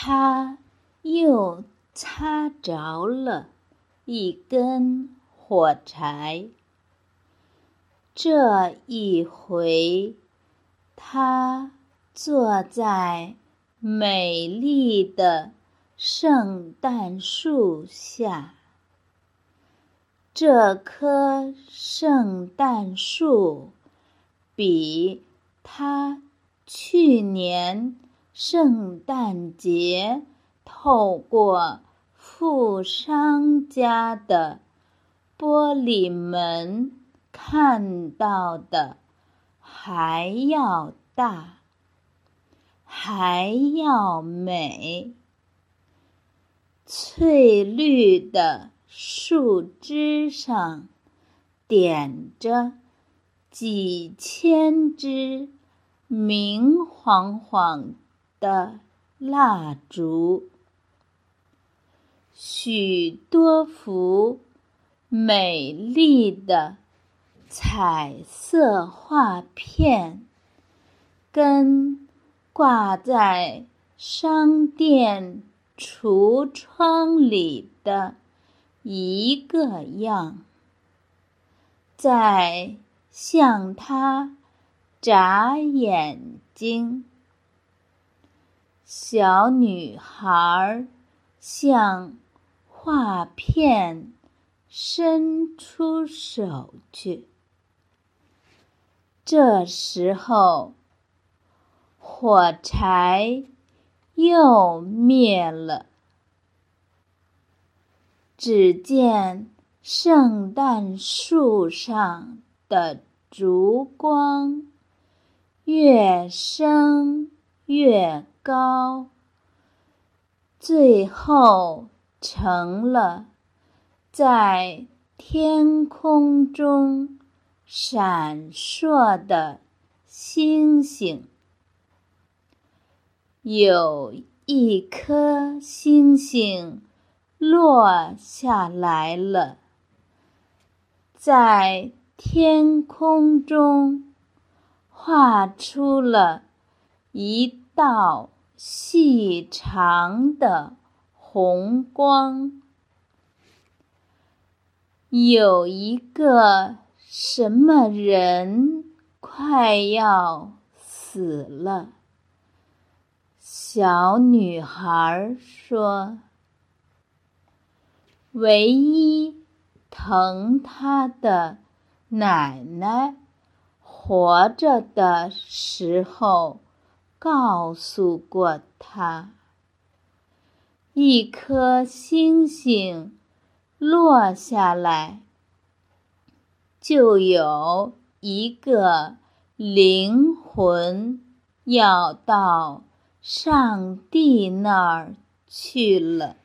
他又擦着了一根火柴。这一回，他坐在美丽的圣诞树下。这棵圣诞树比他去年圣诞节透过富商家的玻璃门看到的还要大，还要美。翠绿的树枝上点着几千支明晃晃的蜡烛，许多幅美丽的彩色画片跟挂在商店橱窗里的一个样，在向他眨眼睛。小女孩向画片伸出手去。这时候，火柴又灭了。只见圣诞树上的烛光越升越高，最后成了在天空中闪烁的星星。有一颗星星落下来了，在天空中画出了一道细长的红光。有一个什么人快要死了。小女孩说，唯一疼她的奶奶活着的时候告诉过她，一颗星星落下来，就有一个灵魂要到上帝那儿去了。